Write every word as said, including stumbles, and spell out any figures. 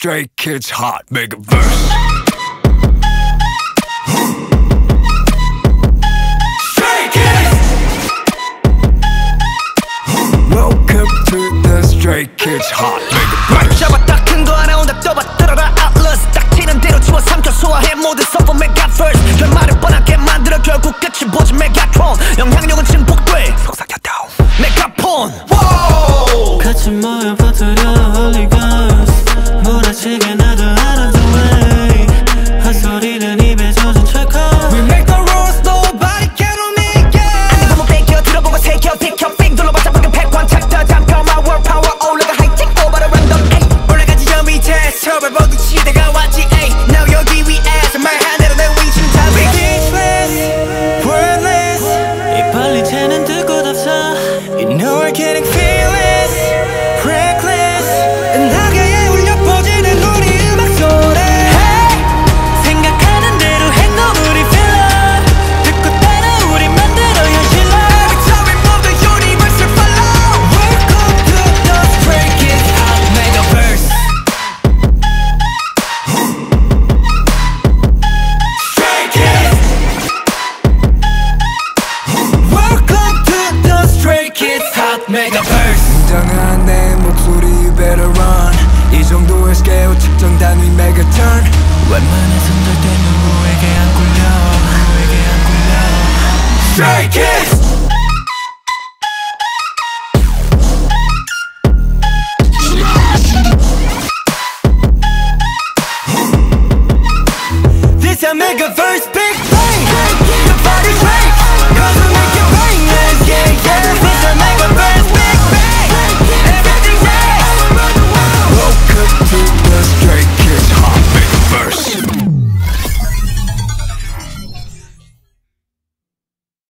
Stray Kids Hot Megaverse. Stray Kids! Welcome to the Stray Kids Hot Megaverse. 잡았다 큰 거 하나 온다 떠봐 들어라 Atlas 딱 튀는 대로 치워 삼켜 소화해 모든 서버 Megaverse. 결말을 뻔하게 만들어 결국 끝이 보지 Megatron. 영향력은 증폭돼 속삭였다 메가폰. 같이 모여 퍼뜨려 Holy Ghost. 몰아치게 나도 out of the way. 헛소리는 입에 젖은 철컥. We make the rules nobody can make it. 아니 보면 뺏겨 들어보고 새겨 비켜 삥 둘러봤자 방금 백관 탁다 잠겨 my world power 올라가 하이팅 오버를 random 에이 올라가지 저 밑에 서버 모두 시대가 왔지 에이 now 여기 위에서 말한 대로 내 위치는 다 speechless wordless 이 빨리 채는 들 곳 없어. You know we're getting fearless reckless 나게 울려 퍼지는 우리 음악 소리. Hey! 생각하는 대로 행동 우리 filler. 듣고 따라 우리 만들어 현실로. Every time we move the universe will follow. Welcome to the Stray Kids Hot Megaverse. Stray Kids. Welcome to the Stray Kids Hot Megaverse. 굉장한 내 목소리 you better run. 이 정도의 스케일 측정 단위 메가턴. 웬만해선 절대 누구에게 안 굴려. 누구에게 안 굴려. Stray Kids! This a Megaverse.